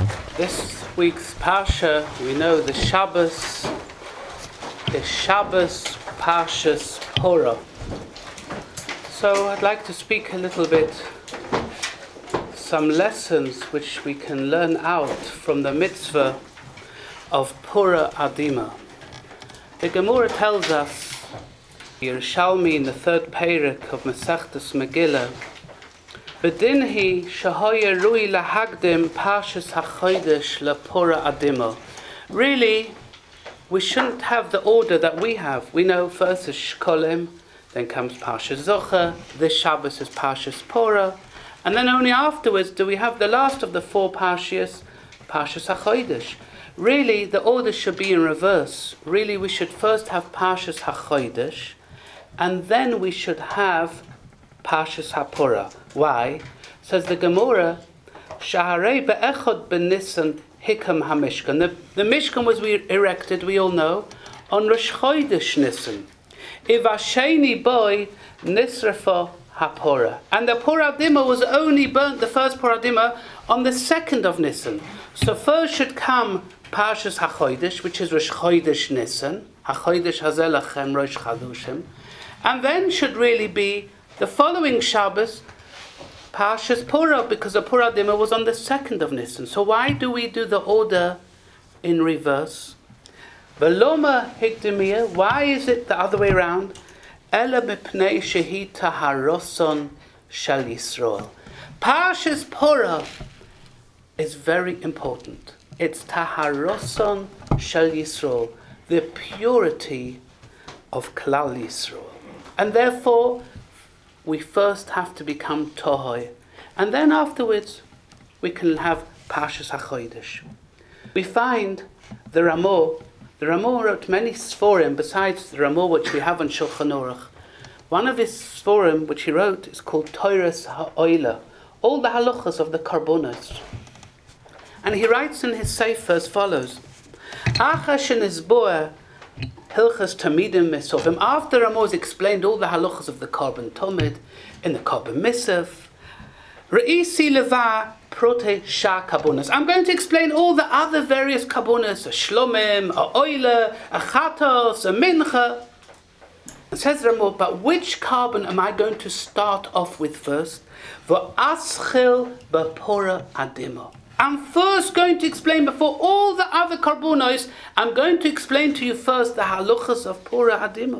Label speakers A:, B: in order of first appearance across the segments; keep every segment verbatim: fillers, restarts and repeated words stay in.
A: This week's Parsha, we know the Shabbos is Shabbos Parshas Porah. So I'd like to speak a little bit, some lessons which we can learn out from the mitzvah of Pura Adima. The Gemara tells us, Yerushalmi in the third parak of Masechtas Megillah, V'dinhi shahoya rui lahagdim Parshas HaChodesh LaPura Adima. Really, we shouldn't have the order that we have. We know first is Shkolim, then comes Parshas Zocher, this Shabbos is Parshas Porah, and then only afterwards do we have the last of the four Parshas, Parshas HaChodesh. Really, the order should be in reverse. Really, we should first have Parshas HaChodesh, and then we should have Parshas HaPorah. Why? Says the Gemara, Shaharei be'echod b'Nisan hikam HaMishkan. The, the Mishkan was erected, we all know, on Rosh Chodesh Nisan. Ivasheni boy nisrafa HaPorah. And the Porah Adima was only burnt, the first Porah Adima, on the second of Nisan. So first should come Parshas HaChodesh, which is Rosh Chodesh Nisan. HaChodesh Hazel Lachem Rosh Chadushim. And then should really be the following Shabbos, Parshas Porah, because the Porah Adima was on the second of Nisan. So why do we do the order in reverse? Veloma hikdemia. Why is it the other way around? Ela mipnei shehi taharoson shel Yisrael. Parshas Porah is very important. It's taharoson shel Yisrael, the purity of Klal Yisrael. And therefore, we first have to become Tohoi. And then afterwards, we can have Parshas HaChodesh. We find the Ramah, the Ramah wrote many Sforim besides the Ramah which we have on Shulchan Aruch. One of his Sforim which he wrote is called Toras HaOila, all the halachas of the Karbonos. And he writes in his Sefer as follows, Acha shenizboah Hilchas Tamidim Misofim. After Ramos explained all the halachas of the Korban Tomid in the Korban Misaf, Re'isi Leva Prote Shah Kabonas. I'm going to explain all the other various Kabonas, a Shlomim, a Oile, a Chatos, a Mincha. And says Ramos, but which carbon am I going to start off with first? V'aschil b'Porah Adima. I'm first going to explain before all the other karbonos. I'm going to explain to you first the halachas of Porah Adima.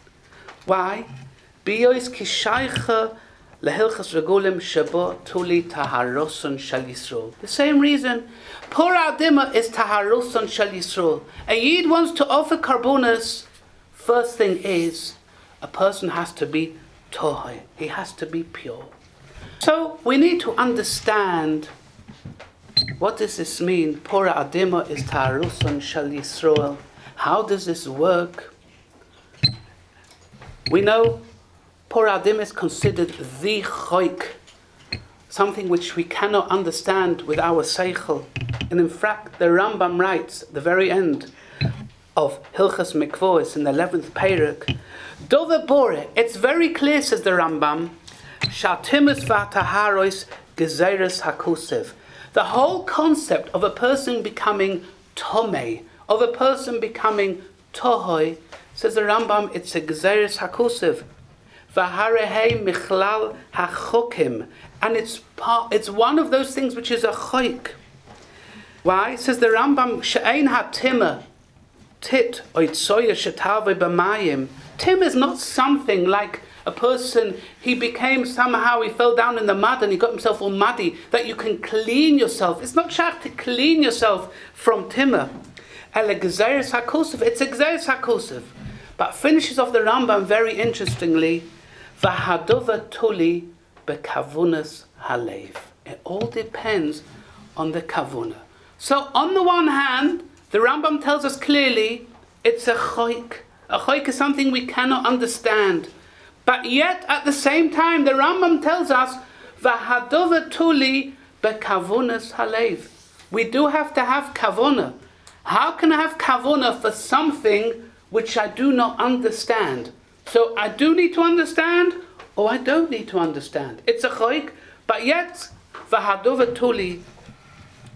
A: Why? Biyois kishaycha lehilchas regulim shabo tuli taharoson shel Yisrael. The same reason. Porah Adima is taharoson shel Yisrael. A yid wants to offer karbonos. First thing is, a person has to be tohoi. He has to be pure. So we need to understand, what does this mean? Porah Adima is Taharuson Shel Yisrael. How does this work? We know Porah Adima is considered the choik, something which we cannot understand with our seichel. And in fact, the Rambam writes at the very end of Hilchas Mikvois in the eleventh parak, Dove Bore, it's very clear, says the Rambam, Shatimus Vataharois Gezeres Hakusev. The whole concept of a person becoming tomei, of a person becoming tohoi, says the Rambam, it's a gzeres hakusiv, v'harehei michlal hachokim, and it's part, it's one of those things which is a choik. Why? Says the Rambam, she'ein hatima tit oitzoya shetave b'mayim. Tim is not something like a person, he became somehow, he fell down in the mud and he got himself all muddy, that you can clean yourself. It's not shach to clean yourself from timah. Ele gzeres hakusev, it's a gzeres hakusev. But finishes off the Rambam very interestingly, v'hadova tuli bekavunas halev. It all depends on the kavuna. So on the one hand, the Rambam tells us clearly, it's a choik. A choik is something we cannot understand. But yet, at the same time, the Rambam tells us, "V'hadova tuli bekavunas halev." We do have to have kavuna. How can I have kavuna for something which I do not understand? So I do need to understand, or I don't need to understand. It's a choik, but yet, v'hadova tuli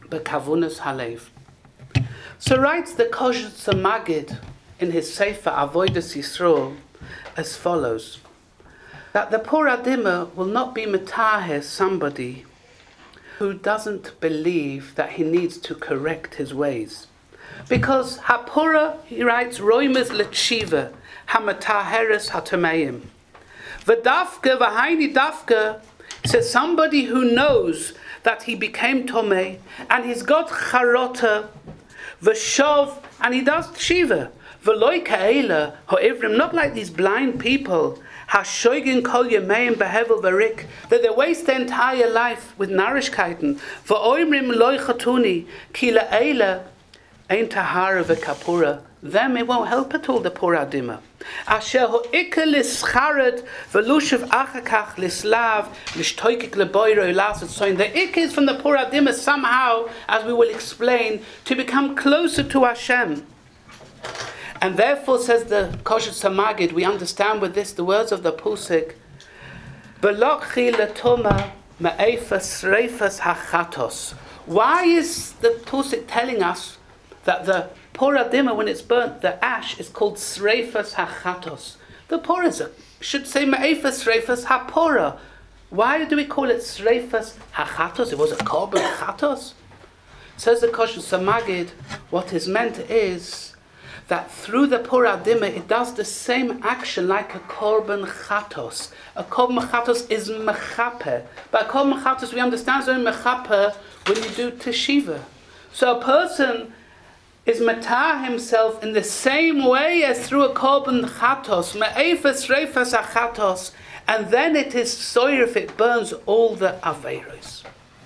A: bekavunas halev. So writes the Koshetz Magid in his Sefer Avodas Yisrael as follows: that the Por Adima will not be metaheh somebody who doesn't believe that he needs to correct his ways. Because Hapura, he writes, Roimes Letshiva, Hamataheres Hatameim. V'dafka, v'haini dafka, says somebody who knows that he became Tomei, and he's got Charota, V'shov, and he does Tshiva. V'loi ka'ela, ho'ivrim, not like these blind people, Hashoigin kol yemeim behevel v'rik, that they waste their entire life with narishkeiten. V'oimrim loi chatuni, ki la'ela, ein tahara v'kapura. Them it won't help at all, the Por Adima. Asher ho'ike lischaret v'lushav achakach lislav lishtoikik leboiro ilaset soin. The ik is from the Por Adima somehow, as we will explain, to become closer to Hashem. And therefore, says the Koshetz Magid, we understand with this the words of the Pusik, V'lochi letoma me'efa sreifas hachatos. Why is the Pusik telling us that the Por Adima, when it's burnt, the ash is called sreifas hachatos? The Por should say me'efa sreifas hapora. Why do we call it sreifas hachatos? It was a korban chatos. Says the Koshetz Magid, what is meant is that through the Por Adima it does the same action like a korban chatos. A korban chatos is mechaper. By korban chatos we understand so mechaper when you do teshiva. So a person is matah himself in the same way as through a korban chatos, me'efes reifas achatos, and then it is soyer if it burns all the aveiros.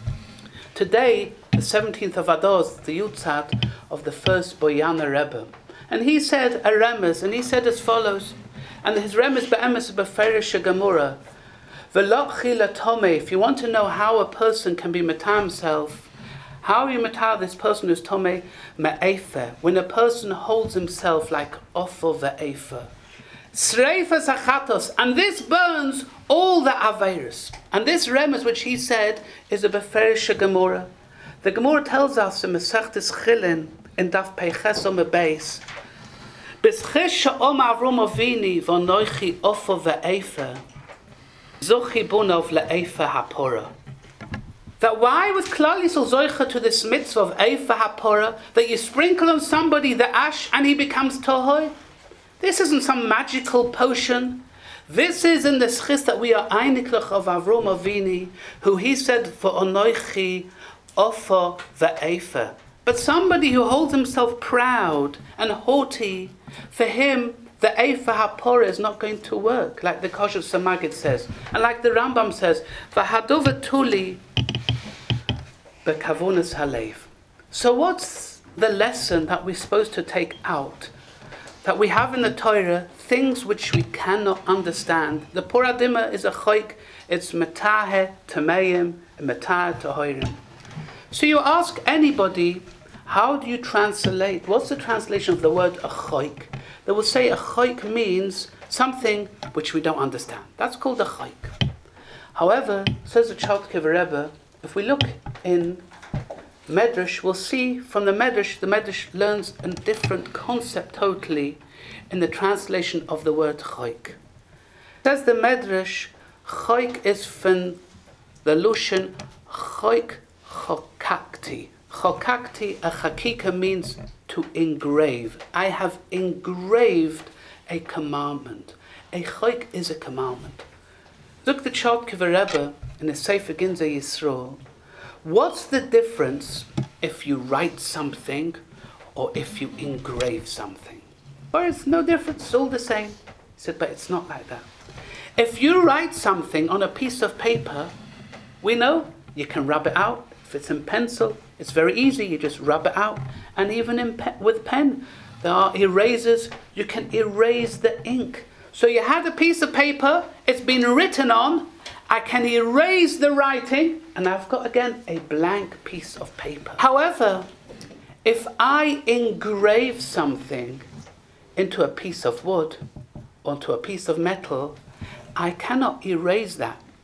A: Today, the seventeenth of Adar, the Yutzat of the first Boyana Rebbe. And he said a remes, and he said as follows, and his remes be'emes beferish gemura, v'lochi latome. If you want to know how a person can be matah himself, how you matah this person who's tome me'efer, when a person holds himself like offer ve'efer, sreifas achatos, and this burns all the aveiros. And this remes which he said is a beferish gemura. The Gemara tells us in Masechtes Chilin in Daf Peiches on the base, B'schish she'om Avram Avini v'noichi offer ve'efer, zochi bunov le'efer hapora. That why was Klal Yisrael zoicha to this mitzvah of efer hapora, that you sprinkle on somebody the ash and he becomes tohoi? This isn't some magical potion. This is in the schis that we are einiklach of Avram Avini, who he said for onoichi offer ve'efer. But somebody who holds himself proud and haughty, for him, the Efer HaPorah is not going to work, like the Koshetz Magid says. And like the Rambam says, V'hadova tuli b'kavunas halev. So what's the lesson that we're supposed to take out? That we have in the Torah, things which we cannot understand. The Por Adima is a choik, it's metaheh tameim, and metaheh tahorim. So you ask anybody, how do you translate? What's the translation of the word achoik? They will say achoik means something which we don't understand. That's called achoik. However, says the Chaltke Rebbe, if we look in Medrash, we'll see from the Medrash, the Medrash learns a different concept totally in the translation of the word choik. Says the Medrash, choik is from the Lushan choik chokakti. Chokakti, a chakika, means to engrave. I have engraved a commandment. A choik is a commandment. Look the Chaltke Rebbe in the Sefer Ginzei Yisrael. What's the difference if you write something or if you engrave something? Or it's no difference, it's all the same. He said, but it's not like that. If you write something on a piece of paper, we know you can rub it out. If it's in pencil, it's very easy. You just rub it out. And even in pe- with pen, there are erasers. You can erase the ink. So you had a piece of paper, it's been written on, I can erase the writing, and I've got, again, a blank piece of paper. However, if I engrave something into a piece of wood, onto a piece of metal, I cannot erase that.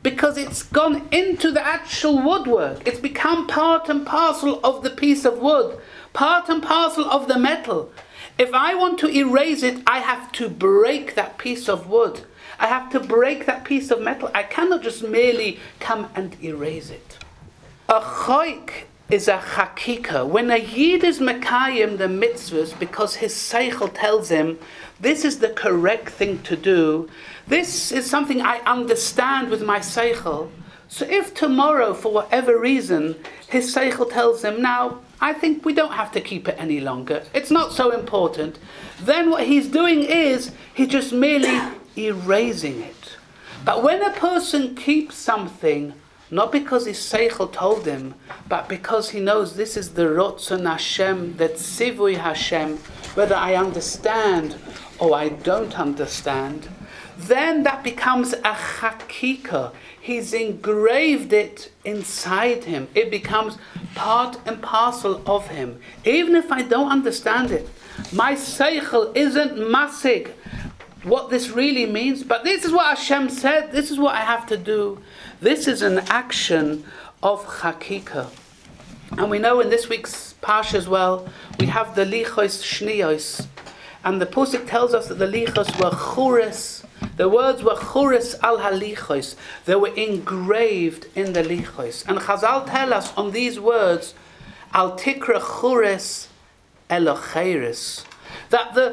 A: because it's gone into the actual woodwork. It's become part and parcel of the piece of wood, part and parcel of the metal. If I want to erase it, I have to break that piece of wood. I have to break that piece of metal. I cannot just merely come and erase it. A choik is a chakika. When a yid is mekayim the mitzvahs because his seichel tells him this is the correct thing to do, this is something I understand with my seichel. So if tomorrow, for whatever reason, his seichel tells him, now, I think we don't have to keep it any longer, it's not so important, then what he's doing is, he's just merely erasing it. But when a person keeps something, not because his seichel told him, but because he knows this is the Rotzon Hashem, that Tzivui Hashem, whether I understand or I don't understand, then that becomes a chakika. He's engraved it inside him. It becomes part and parcel of him. Even if I don't understand it, my seichel isn't masig what this really means, but this is what Hashem said, this is what I have to do. This is an action of chakika. And we know in this week's parsha as well, we have the lichos shniyos. And the Pusik tells us that the lichos were churis. The words were churis al halichos. They were engraved in the lichos. And Chazal tell us on these words, al tikra churis elocheres, that the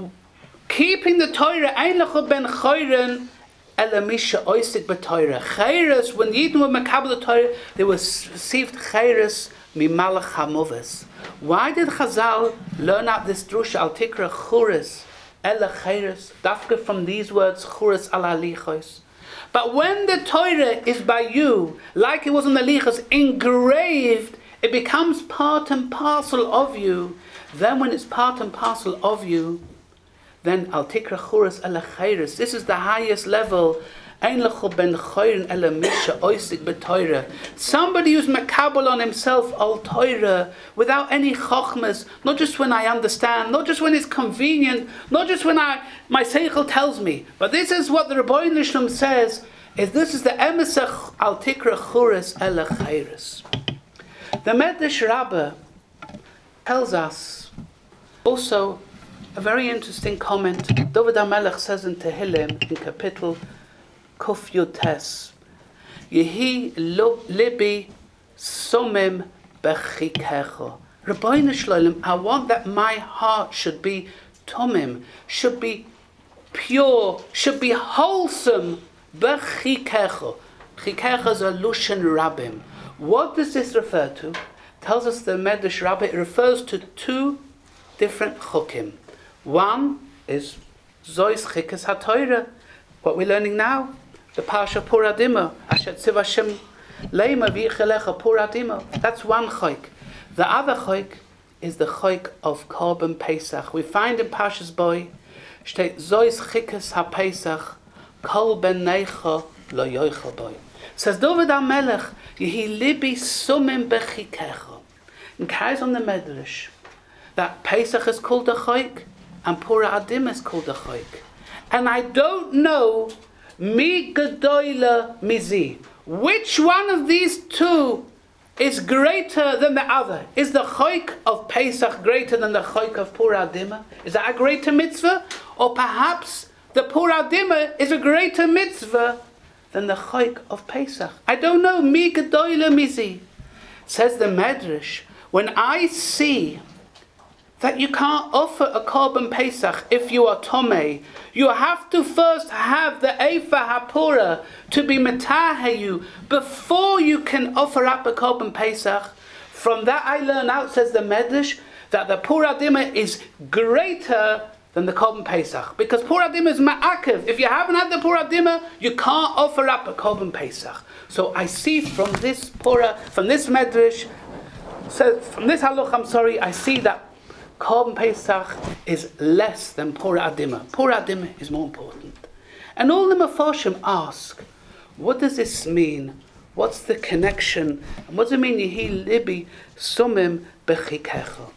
A: keeping the Torah, ein lecho ben choyren elamisha oisik b'Torah. Chayres, when the Yidden were makabel the Torah, they were received chayres mimalach hamoves. Why did Chazal learn out this drusha al tikra churis ela chayres, dafka from these words churis al halichos? But when the Torah is by you, like it was in the lichos, engraved, it becomes part and parcel of you. Then when it's part and parcel of you, then al tikra churis ela chayres. This is the highest level. Ein lecho ben choyren ela misha oisik b'Torah. Somebody who's makabel on himself al Torah without any chochmas, not just when I understand, not just when it's convenient, not just when I my seichel tells me, but this is what the Rebbeinu Shalom says. Is this is the emesach al tikra churis ela chayres. The Medrash Rabbah tells us also a very interesting comment. David HaMelech says in Tehillim, in Kapitel Kuf Yud Tes, Yehi libi somim bechikecho. Rebbeinu Shalom, I want that my heart should be tomim, should be pure, should be wholesome. Bechikecho. Chikecho is a lushan rabbim. What does this refer to? Tells us the Medrash Rabbah, it refers to two different chukim. One is Zois Chikes HaTorah, what we're learning now, the Parsha Pur Adima, Asher Tziv Hashem Leima V'yichelecha Pur Adima. That's one chok. The other chok is the chok of Korban Pesach. We find in Parshas Boy, steht Zois Chikes HaPesach, Kol Ben Neicha Lo Yoichel Boy. Says David HaMelech, Yehi libi sumim bechikecha. In Kais on the Medrash, that Pesach is called a chok, and Pura Adim is called a chok. And I don't know, mi gedoyle mizi, which one of these two is greater than the other. Is the chok of Pesach greater than the chok of Pura Adim? Is that a greater mitzvah? Or perhaps the Pura Adim is a greater mitzvah than the chok of Pesach? I don't know, mi gedoyle mizi. Says the Medrash, when I see that you can't offer a Korban Pesach if you are Tomei, you have to first have the Eifa HaPura to be Metaheyu before you can offer up a Korban Pesach. From that I learn out, says the Medrash, that the Pura Dima is greater than the Korban Pesach. Because Pura Dima is Ma'akev. If you haven't had the Pura Dima, you can't offer up a Korban Pesach. So I see from this Pura, from this Medrash, so from this Halach, I'm sorry, I see that Korban Pesach is less than Pura Adima. Pura Adima is more important. And all the Mefarshim ask, what does this mean? What's the connection? And what does it mean, Yehi libi sumim bechikecha?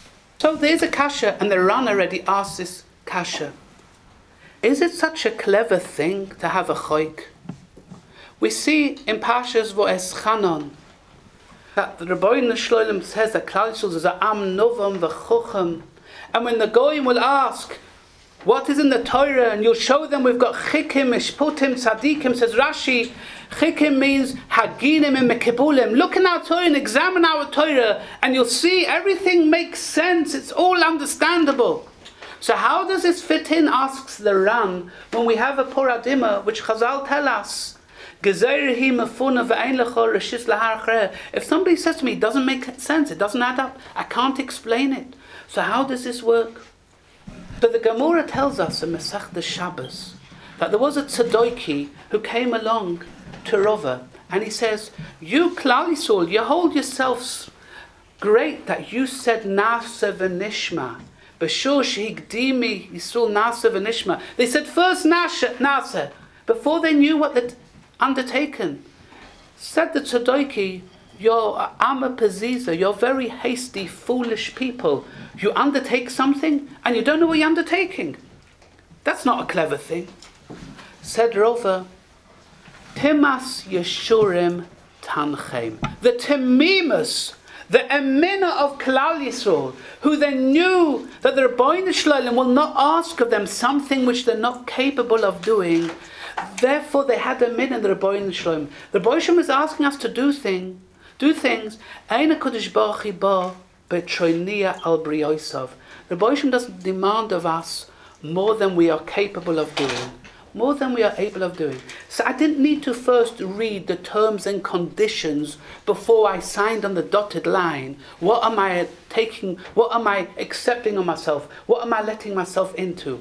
A: So there's a kasha, and the Ran already asked this kasha. Is it such a clever thing to have a chok? We see in Parshas Va'eschanan that the Rebbeinu Shloim says that Klal Yisrael is a Am Novam v'Chochem, and when the Goyim will ask, what is in the Torah, and you'll show them we've got Chikim, Mishputim, Tzadikim, says Rashi, Chikim means Haginim and Mekibulim. Look in our Torah and examine our Torah, and you'll see everything makes sense, it's all understandable. So how does this fit in, asks the Ran, when we have a Poradima, which Chazal tell us, if somebody says to me, it doesn't make sense, it doesn't add up, I can't explain it. So how does this work? So the Gemara tells us in Masechta Shabbos that there was a Tzadoki who came along to Rava, and he says, you Klal Yisrael, you hold yourselves great that you said Nasa v'nishma. B'shur shehigdimi Yisrael Nasa v'nishma. They said first Nasa, before they knew what they'd undertaken. Said the Tzadoki, you're Amma Paziza, you're very hasty, foolish people. You undertake something and you don't know what you're undertaking. That's not a clever thing. Said Rava, Timas Yeshurim Tanchem. The Temimus, the Emina of Klal Yisrael, who then knew that the Rebbeinu Shloim will not ask of them something which they're not capable of doing. Therefore, they had a min in the Rebbeinu Shloim. The Rebbeinu Shloim is asking us to do thing, do things. Eina Kodesh Baruch Hu ba betroinia al briosav. The Rebbeinu Shloim doesn't demand of us more than we are capable of doing, more than we are able of doing. So I didn't need to first read the terms and conditions before I signed on the dotted line. What am I taking? What am I accepting of myself? What am I letting myself into?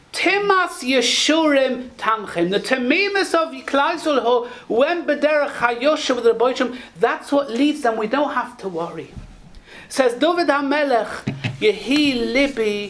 A: Timas Yeshurim Tanchem. The Temimus of Klal Yisrael, when B'derech HaYosha with the Rebbeinu Shloim, that's what leads them. We don't have to worry. Says David HaMelech, Yehi Libi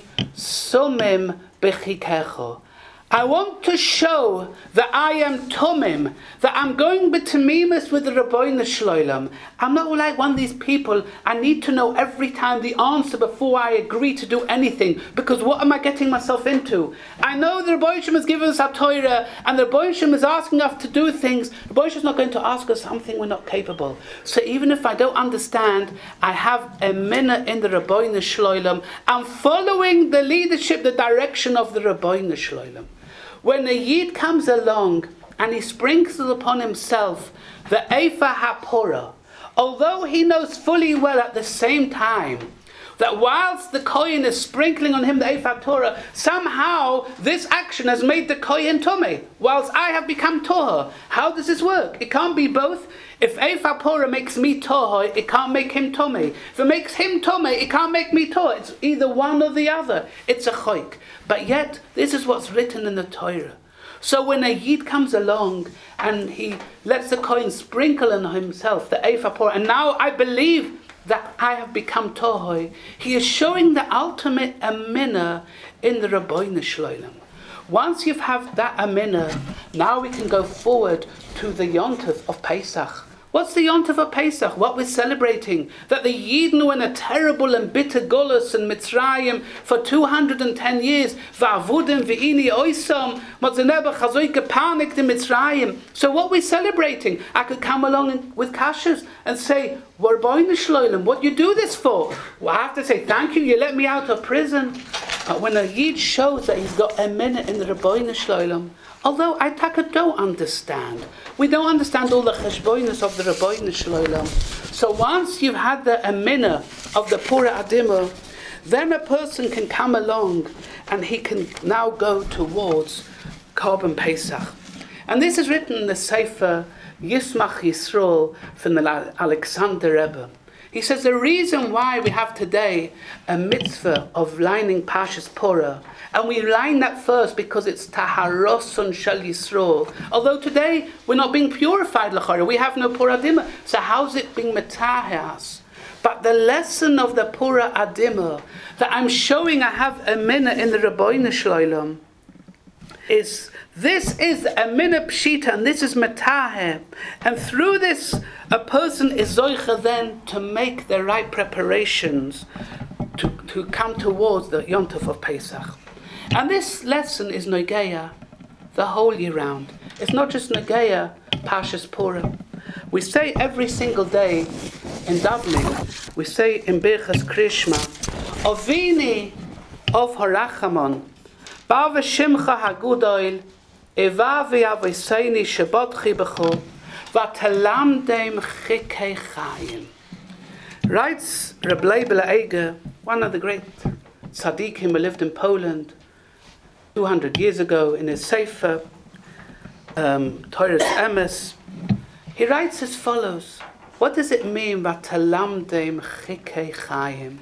A: Sumim B'chikecho. I want to show that I am Tumim, that I'm going b'temimus with the Rebbeinu Shloim. I'm not like one of these people, I need to know every time the answer before I agree to do anything, because what am I getting myself into? I know the Rebbeinu Shloim has given us a Torah, and the Rebbeinu Shloim is asking us to do things. The Rebbeinu Shloim is not going to ask us something we're not capable. So even if I don't understand, I have a minute in the Rebbeinu Shloim. I'm following the leadership, the direction of the Rebbeinu Shloim. When a Yid comes along and he sprinkles upon himself the Efa HaPorah, although he knows fully well at the same time that whilst the Kohen is sprinkling on him the Efa HaPorah, somehow this action has made the Kohen Tomei, whilst I have become Tohah. How does this work? It can't be both. If Efa HaPorah makes me Tohah, it can't make him Tomei. If it makes him Tomei, it can't make me Tohah. It's either one or the other. It's a choik. But yet, this is what's written in the Torah. So when a Yid comes along and he lets the Kohen sprinkle on himself the Efa HaPorah, and now I believe that I have become Tohoi, he is showing the ultimate amina in the Rebbeinu Shloim. Once you have that amina, now we can go forward to the Yontif of Pesach. What's the Yontif of Pesach? What we're celebrating? That the Yidden were in a terrible and bitter Golus and Mitzrayim for two hundred ten years. Va'avudim v'ini oisam. Matzeneba chazoike panicked in Mitzrayim. So what we're celebrating? I could come along with kashas and say, Rebbeinu Shloim, what you do this for? Well, I have to say, thank you, you let me out of prison. But when a Yid shows that he's got a minute in the Rebbeinu Shloim, although I taka don't understand. We don't understand all the cheshboinus of the Rebbeinu Shloim. So once you've had the amina of the Pura Adima, then a person can come along and he can now go towards Korban Pesach. And this is written in the Sefer Yismach Yisrael from the Alexander Rebbe. He says the reason why we have today a mitzvah of lining Pashas Pura, and we line that first because it's Taharosun Shel Yisrael. Although today we're not being purified, l'chara, we have no Pura Adima. So how's it being metahas? But the lesson of the Pura Adima that I'm showing I have a minute in the Rebbeinu Shloim is this is a minute pshita and this is metaheh, and through this a person is zoicha then to make the right preparations to, to come towards the Yontif of Pesach. And this lesson is Nogeya the whole year round. It's not just Nogeya Parshas Pura. We say every single day in davening, we say in Birchas Krishma, Avini of Harachamon, Bava Shimcha Hagudoil, Evavi Avoseini Shabbatchi B'cho, Vatalamdem Chikei Chayim. Writes Reb Leibel Eger, one of the great tzaddikim who lived in Poland two hundred years ago, in his Sefer, um, Torah's Emes, he writes as follows. What does it mean, Vatalamdem Chikei Chayim?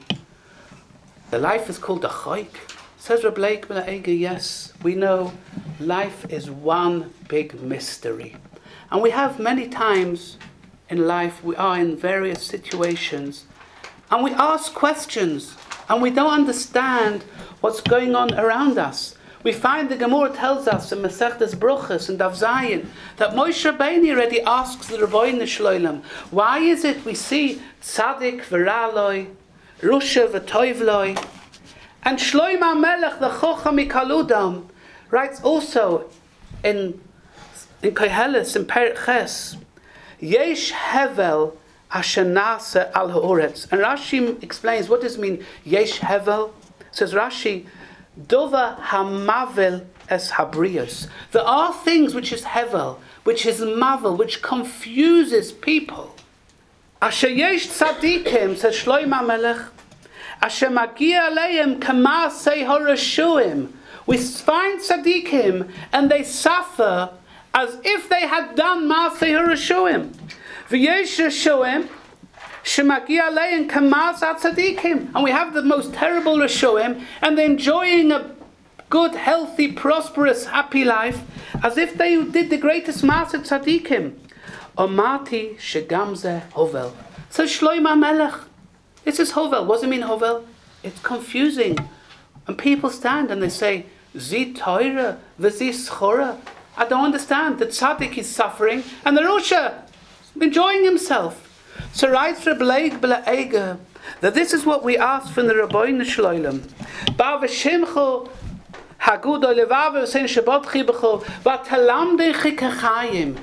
A: The life is called a choik. Says Reb Leibel Eger, yes, we know life is one big mystery. And we have many times in life, we are in various situations, and we ask questions, and we don't understand what's going on around us. We find the Gemara tells us in Masechtas Bruchos and Daf Zayin that Moshe Rabbeinu already asks the Rebbeinu Shloilem, why is it we see Tzadik v'Raloi, Rusha v'Toivloi, and Shlomo Melech the Chocham Mikaludam writes also in in Koheles in Perek Ches, Yesh Hevel Asher Nase al Haaretz. And Rashi explains what does it mean, Yesh Hevel? Says Rashi, Dova Hamavel es Habrios. There are things which is Hevel, which is Mavel, which confuses people. Asher Yesh Tzadikim, says Shlomo Melech, Asher Magia Aleim Kamasei Horashuim. We find Tzadikim and they suffer as if they had done Maaseh HaRashuim. V'yesh Rashuim, shemagia aleim kamas tzadikim. And we have the most terrible Rashuim, and they're enjoying a good, healthy, prosperous, happy life, as if they did the greatest Maaseh tzadikim. Omati shegamze hovel. So Shlomo Melech, this is hovel. What does it mean hovel? It's confusing. And people stand and they say, Zi Torah, v'zi schora. I don't understand. The tzaddik is suffering and the Rosha enjoying himself. So writes Reb Leibel Eger that this is what we ask from the Rebbeinu Shloilem. Bava Shimcha Hagudo Levav Sein Shabbatchi B'cho Vatalamdei Chikei Chayim.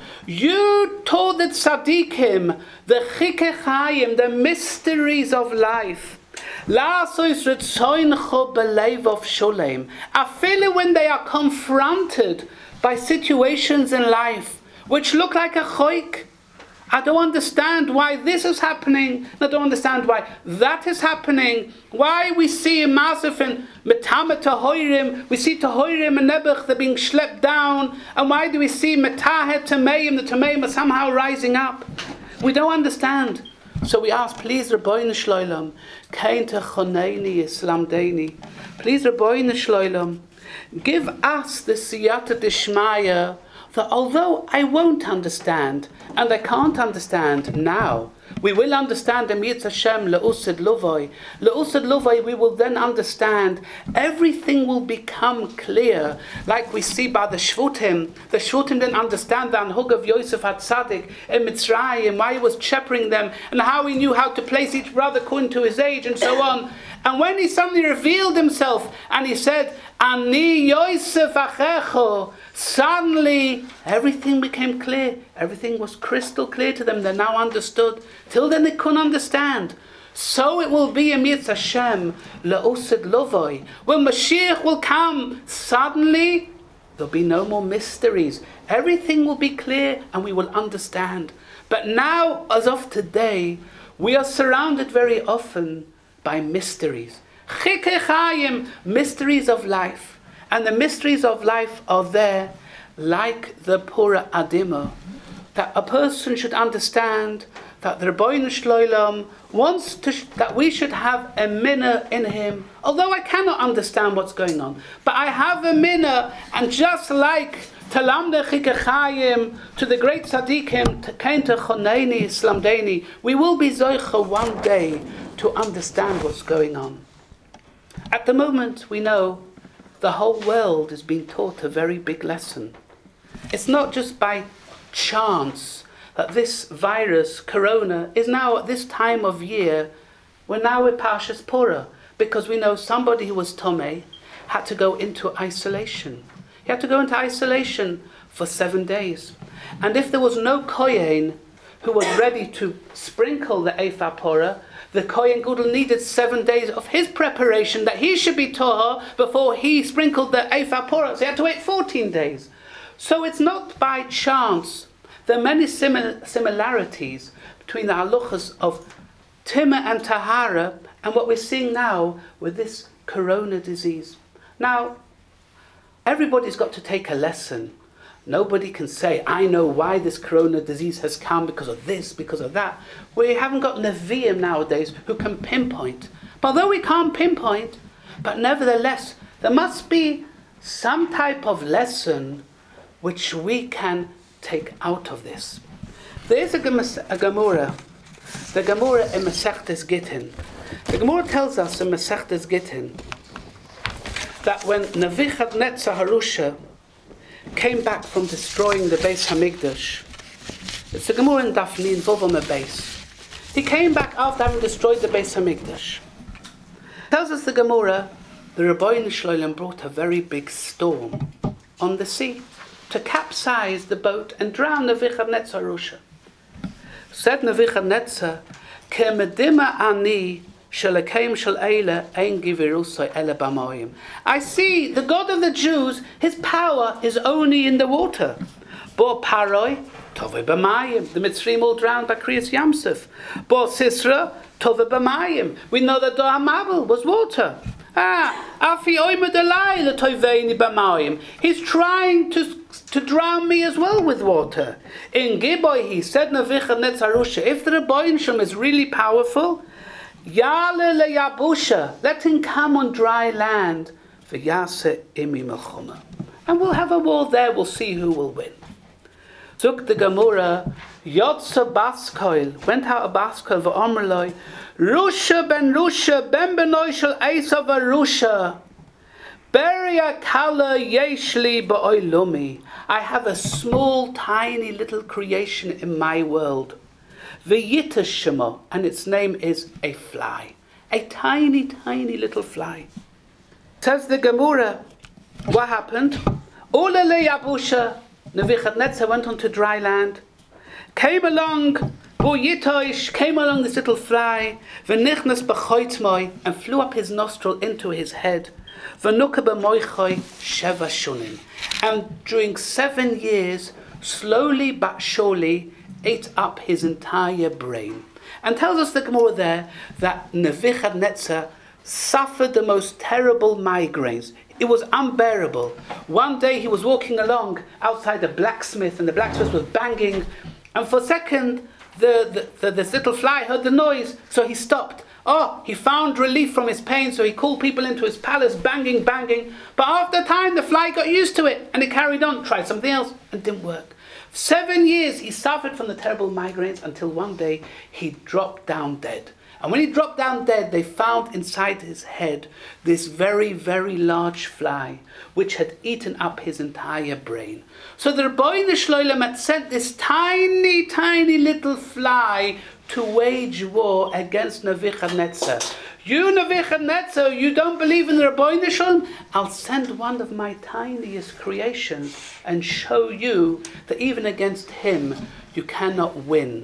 A: You taught the tzaddikim the Chikei Chayim, the mysteries of life. La'asos Ritzoincho B'leiv of Sholem. I feel it when they are confronted by situations in life which look like a choik. I don't understand why this is happening. I don't understand why that is happening. Why we see in Masif and Metama Tahoirim, we see Tahoirim and Nebuch, they're being schlepped down. And why do we see Metahet Tameim, the Tameim are somehow rising up? We don't understand. So we ask, please Rebbeinu Shloilem, Kain Techoneini Islam Deini. Please Rebbeinu Shloilem, give us the siyata dishmaya that although I won't understand, and I can't understand now, we will understand Emiyat Hashem le'usid lovoi. Le'usid lovoi, we will then understand. Everything will become clear, like we see by the Shvutim. The Shvutim didn't understand the Anhug of Yosef HaTzadik in Mitzrayim, why he was shepherding them, and how he knew how to place each brother according to his age, and so on. And when he suddenly revealed himself, and he said, Ani Yosef Achecho, suddenly everything became clear. Everything was crystal clear to them. They now understood. Till then they couldn't understand. So it will be Emiyat Hashem le'osid lovoi. When Mashiach will come, suddenly there'll be no more mysteries. Everything will be clear and we will understand. But now, as of today, we are surrounded very often by mysteries. Chikei Chayim, mysteries of life. And the mysteries of life are there like the Pura Adima. That a person should understand that the Rebbeinu Shloilem wants to sh- that we should have a minna in him. Although I cannot understand what's going on. But I have a minna, and just like Talamdei Chikei Chayim to the great tzaddikim, to Kain Techoneini Islam Deini, we will be zoicha one day to understand what's going on. At the moment, we know the whole world is being taught a very big lesson. It's not just by chance that this virus, corona, is now at this time of year, we're now at Parshas Pura, because we know somebody who was Tomei had to go into isolation. He had to go into isolation for seven days. And if there was no Kohen who was ready to sprinkle the Ephah Porah, the Kohen Gadol needed seven days of his preparation that he should be Tahor before he sprinkled the Ephah Porah. So he had to wait fourteen days. So it's not by chance. There are many simil- similarities between the halachas of Tumah and Tahara and what we're seeing now with this corona disease. Now, everybody's got to take a lesson. Nobody can say, I know why this corona disease has come because of this, because of that. We haven't got Nevi'im nowadays who can pinpoint. But although we can't pinpoint, but nevertheless, there must be some type of lesson which we can take out of this. There is a, a Gemara, the Gemara in Masechtes Gittin. The Gemara tells us in Masechtes Gittin that when Nebuchadnezzar Harusha came back from destroying the Beis Hamikdash, it's the Gemara in Dafni in Vovama base. He came back after having destroyed the Beis Hamikdash. Tells us the Gemara, the Rebbeinu Shloim brought a very big storm on the sea to capsize the boat and drown Nebuchadnezzar Harusha. Said Nebuchadnezzar, Ke medima ani shelakeim shel eila ein givirusai ele b'mayim. I see the God of the Jews, his power is only in the water. Bo paroi tove b'mayim. The Mitzrayim all drowned by Kriyas Yamsuf. Bo Sisra tove b'mayim. We know that Dor HaMabel was water. Ah, afi oimed alai l'toveini b'mayim. He's trying to to drown me as well with water. In Giboy, he said, Nebuchadnezzar Harusha, if the Rebbeinu Shalom is really powerful, Yale leyabusha, let him come on dry land, v'yase imi melchuma, and we'll have a war there. We'll see who will win. Zuk the Gemara, Yotza Baskoil, went out of Baskoil v'omerloi, Rusha ben Rusha ben benoi shel Esav Harusha. Beria kala yeshli ba'oilumi. I have a small, tiny little creation in my world. V'yitashima, and its name is a fly. A tiny, tiny little fly. Says the Gemara, what happened? Ula leyabusha. Nebuchadnezzar went onto dry land. Came along, Boyitoish, came along this little fly. V'nichnas b'choitmoi, and flew up his nostril into his head. And during seven years, slowly but surely, ate up his entire brain. And tells us the Gemara there that Nebuchadnezzar suffered the most terrible migraines. It was unbearable. One day he was walking along outside a blacksmith, and the blacksmith was banging, and for a second the, the, the this little fly heard the noise, so he stopped. Oh, he found relief from his pain, so he called people into his palace, banging, banging. But after a time, the fly got used to it, and it carried on, tried something else, and didn't work. For seven years, he suffered from the terrible migraines until one day he dropped down dead. And when he dropped down dead, they found inside his head this very, very large fly, which had eaten up his entire brain. So the Rebbeinu Shloim had sent this tiny, tiny little fly to wage war against Nebuchadnezzar. You, Nebuchadnezzar, you don't believe in the Rebbeinu Shloim? I'll send one of my tiniest creations and show you that even against him, you cannot win.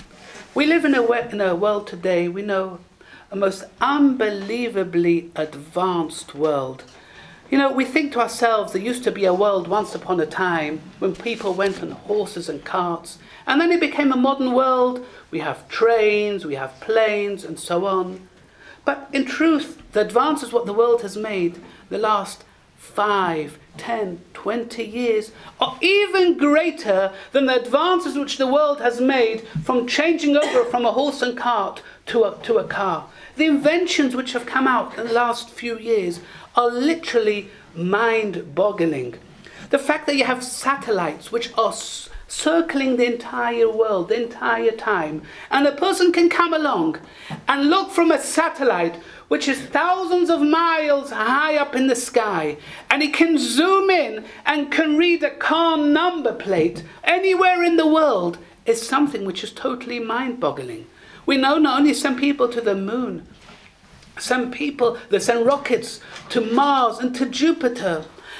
A: We live in a, in a world today, we know, a most unbelievably advanced world. You know, we think to ourselves, there used to be a world once upon a time when people went on horses and carts, and then it became a modern world. We have trains, we have planes, and so on. But in truth, the advances what the world has made the last five, ten, twenty years are even greater than the advances which the world has made from changing over from a horse and cart to a, to a car. The inventions which have come out in the last few years are literally mind-boggling. The fact that you have satellites which are s- circling the entire world, the entire time, and a person can come along and look from a satellite which is thousands of miles high up in the sky, and he can zoom in and can read a car number plate anywhere in the world, is something which is totally mind-boggling. We know not only send people to the moon, some people, they send rockets to Mars and to Jupiter.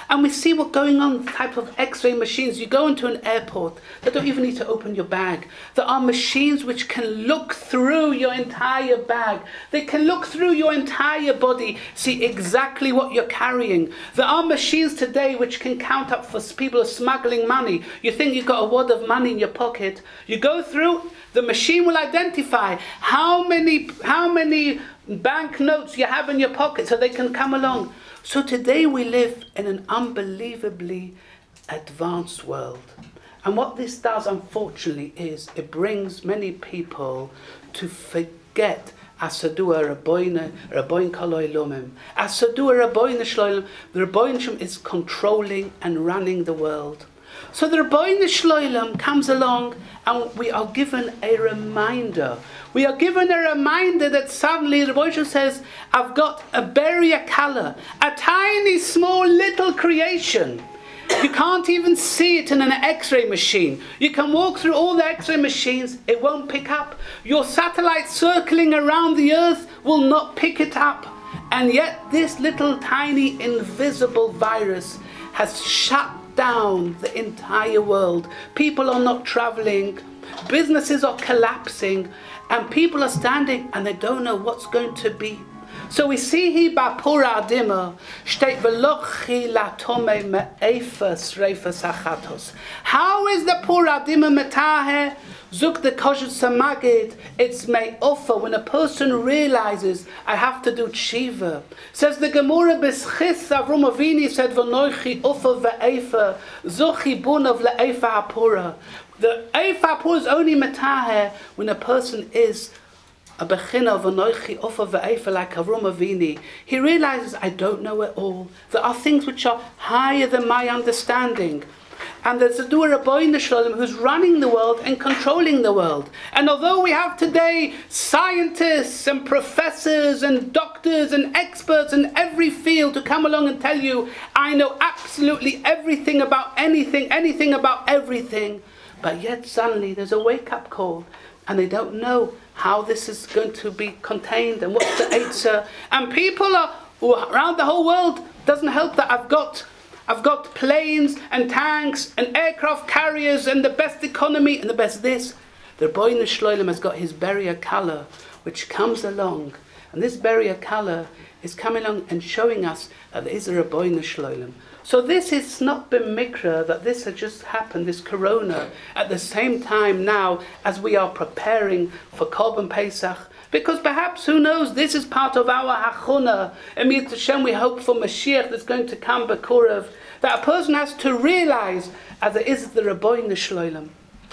A: And we see what's going on, the type of X-ray machines. You go into an airport, they don't even need to open your bag. There are machines which can look through your entire bag. They can look through your entire body, see exactly what you're carrying. There are machines today which can count up for people smuggling money. You think you've got a wad of money in your pocket. You go through, the machine will identify how many, how many banknotes you have in your pocket so they can come along. So today we live in an unbelievably advanced world. And what this does, unfortunately, is it brings many people to forget Asadua Rabboina, Rabboin Kaloi Lomim. Asadua Rabboina Shloim, the Rabboin Shem is controlling and running the world. So the Rabboin Shloim comes along and we are given a reminder. We are given a reminder that suddenly the Rabboin says, I've got a Beria Kala, a tiny, small, little creation. You can't even see it in an X-ray machine. You can walk through all the X-ray machines, it won't pick up. Your satellite circling around the earth will not pick it up. And yet this little tiny invisible virus has shut down the entire world. People are not traveling, businesses are collapsing, and people are standing and they don't know what's going to be. So we see here by Pura Adima, steht velochi latome me'efa sreifa sachatos. How is the Pura Adima metahe? Zuk the kosher samagid. It's may offer when a person realizes I have to do tshiva. Says the Gemara beschis Avram Avinu said v'noichi offer ve'efa zochi bunav le'efa apura. The efa apura is only metahe when a person is a bechina of anoichi offer ve'efa like Avram Avinu. He realizes I don't know it all. There are things which are higher than my understanding. And there's a Dua Rabboin Shalom who's running the world and controlling the world. And although we have today scientists and professors and doctors and experts in every field to come along and tell you, I know absolutely everything about anything, anything about everything, but yet suddenly there's a wake-up call and they don't know how this is going to be contained and what's the answer. And people are around the whole world. Doesn't help that I've got I've got planes and tanks and aircraft carriers and the best economy and the best this. The Rabboin Shloim has got his Beria Kala, which comes along. And this Beria Kala is coming along and showing us that there is a Rabboin Shloim. So this is not been mikra, that this has just happened, this corona, at the same time now as we are preparing for Korban Pesach. Because perhaps, who knows, this is part of our hachuna. Emir Hashem, we hope for Mashiach that's going to come, Bekurev, that a person has to realize, as there is the Rabboin Shloim.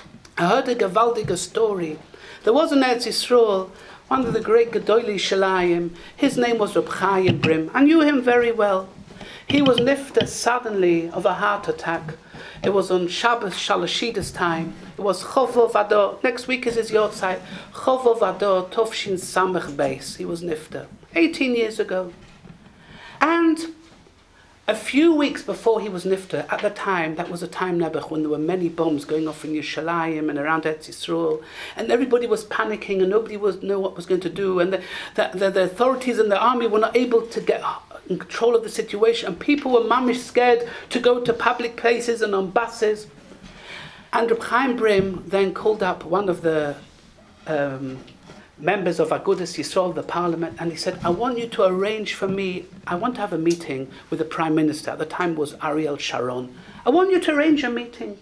A: I heard a gewaldige story. There was an Eretz Yisrael, one of the great Gedolei Shalayim. His name was Reb Chaim Brim. I knew him very well. He was nifter suddenly of a heart attack. It was on Shabbos Shalashidas time. It was Chovov Ador. Next week is his Yortzeit. Chovov Ador Tovshin Samech Beis. He was nifter. eighteen years ago. And a few weeks before he was nifter, at the time, that was a time, Nebuch, when there were many bombs going off in Yerushalayim and around Eretz Yisrael, and everybody was panicking and nobody was knew what was going to do, and the, the, the, the authorities and the army were not able to get in control of the situation, and people were mamish scared to go to public places and on buses. And Reb Chaim Brim then called up one of the um, members of Agudas Yisrael, the parliament, and he said, I want you to arrange for me, I want to have a meeting with the prime minister. At the time was Ariel Sharon. I want you to arrange a meeting.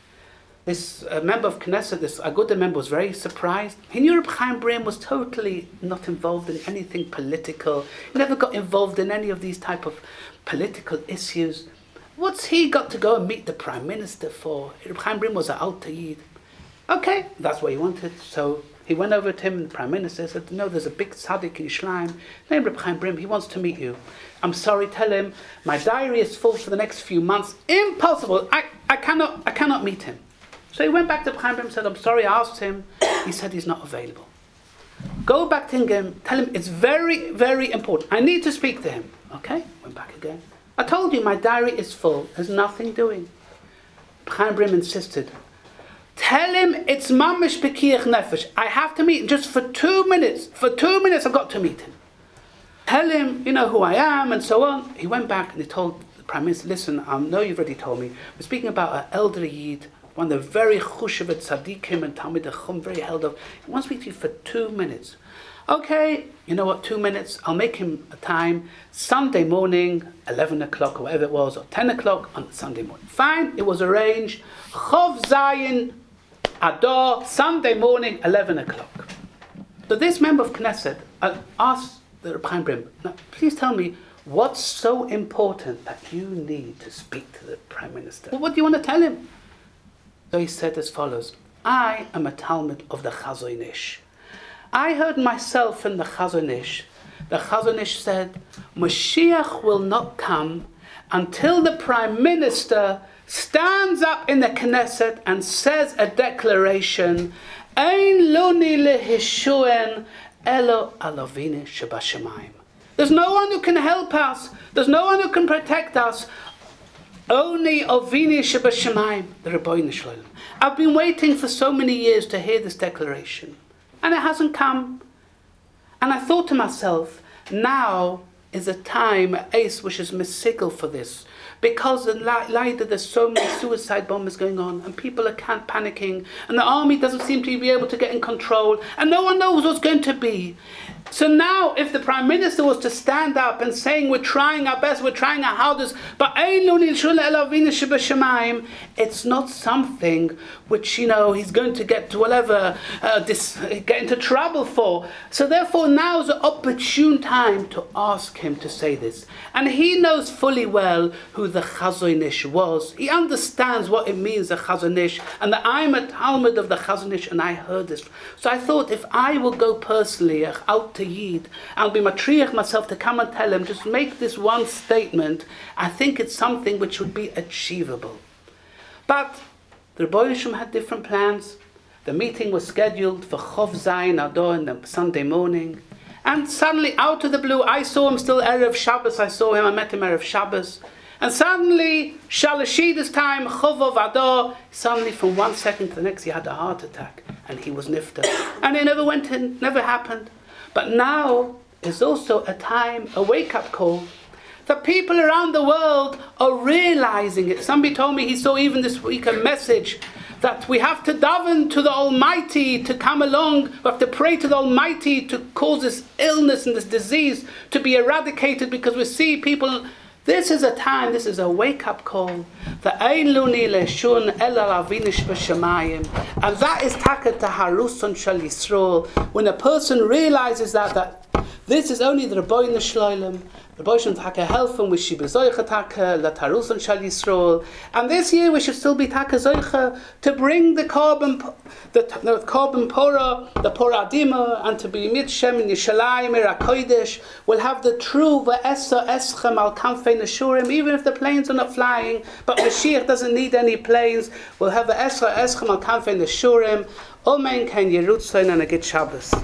A: This uh, member of Knesset, this Aguda member, was very surprised. He knew Reb Chaim Brim was totally not involved in anything political. He never got involved in any of these type of political issues. What's he got to go and meet the prime minister for? Reb Chaim Brim was an Alter Yid. Okay, that's what he wanted. So he went over to him, and the prime minister said, no, there's a big tzaddik in Yerushalayim named Reb Chaim Brim. He wants to meet you. I'm sorry, tell him, my diary is full for the next few months. Impossible. I, I cannot I cannot meet him. So he went back to Chaim Brim and said, I'm sorry, I asked him. He said he's not available. Go back to him, tell him it's very, very important. I need to speak to him. Okay, went back again. I told you my diary is full. There's nothing doing. Chaim Brim insisted. Tell him it's mamish b'kiyach nefesh. I have to meet him just for two minutes. For two minutes I've got to meet him. Tell him, you know, who I am and so on. He went back and he told the the Prime Minister, listen, I know you've already told me, we're speaking about an elderly Yid, one of the very chushavet tzaddikim and Talmid Chum, very held up. He wants to speak to you for two minutes. Okay, you know what, two minutes, I'll make him a time, Sunday morning, eleven o'clock or whatever it was, or ten o'clock on Sunday morning. Fine, it was arranged. Chov Zayin Adar, Sunday morning, eleven o'clock. So this member of Knesset uh, asked the Reb Chaim Brim, now please tell me, what's so important that you need to speak to the Prime Minister? Well, what do you want to tell him? So he said as follows, I am a Talmud of the Chazon Ish. I heard myself in the Chazon Ish. The Chazon Ish said, Mashiach will not come until the Prime Minister stands up in the Knesset and says a declaration, Ein loni lehishuen elo alavini shebashamayim. There's no one who can help us. There's no one who can protect us. Only Avini shebashamayim, the Ribbono Shel Olam. I've been waiting for so many years to hear this declaration, and it hasn't come. And I thought to myself, now is a time, Ace, which is misigel for this, because in Leida there's so many suicide bombers going on, and people are can- panicking, and the army doesn't seem to be able to get in control, and no one knows what's going to be. So now, if the Prime Minister was to stand up and saying we're trying our best, we're trying our hardest, but it's not something which, you know, he's going to get to whatever, uh, this, get into trouble for. So therefore, now is an opportune time to ask him to say this. And he knows fully well who the Chazon Ish was. He understands what it means, the Chazon Ish, and that I'm a Talmud of the Chazon Ish, and I heard this. So I thought, if I will go personally out to Yid, I'll be matriach myself to come and tell him, just make this one statement. I think it's something which would be achievable. But the Ribbono Shel Olam had different plans. The meeting was scheduled for Chov Zayin Adar on the Sunday morning. And suddenly, out of the blue, I saw him still Erev Shabbos. I saw him, I met him Erev Shabbos. And suddenly, Shalashid this time, Chov Adar, suddenly from one second to the next, he had a heart attack. And he was nifter. And it never went in, never happened. But now is also a time, a wake-up call. The people around the world are realizing it. Somebody told me he saw even this week a message that we have to daven to the Almighty to come along. We have to pray to the Almighty to cause this illness and this disease to be eradicated, because we see people. This is a time, this is a wake-up call. The Ein loni leshun ela lavinish b'shamayim. And that is takat haruson shel Yisrael. When a person realizes that, that this is only the Ribbono Shel Olam, the Ribbono Shel Olam taka help him, we should be zoicha taka, la taruson shel Yisrael. And this year we should still be taka zoicha to bring the carbon, the, the carbon pora, the pora adima, and to be mitshem in Yishalayim ir HaKodesh. We'll have the true v'esa eschem al kanfei neshurim, even if the planes are not flying. But Mashiach doesn't need any planes. We'll have the v'esa eschem al kanfei neshurim. Amen. Ken Yerutzayin and a good Shabbos.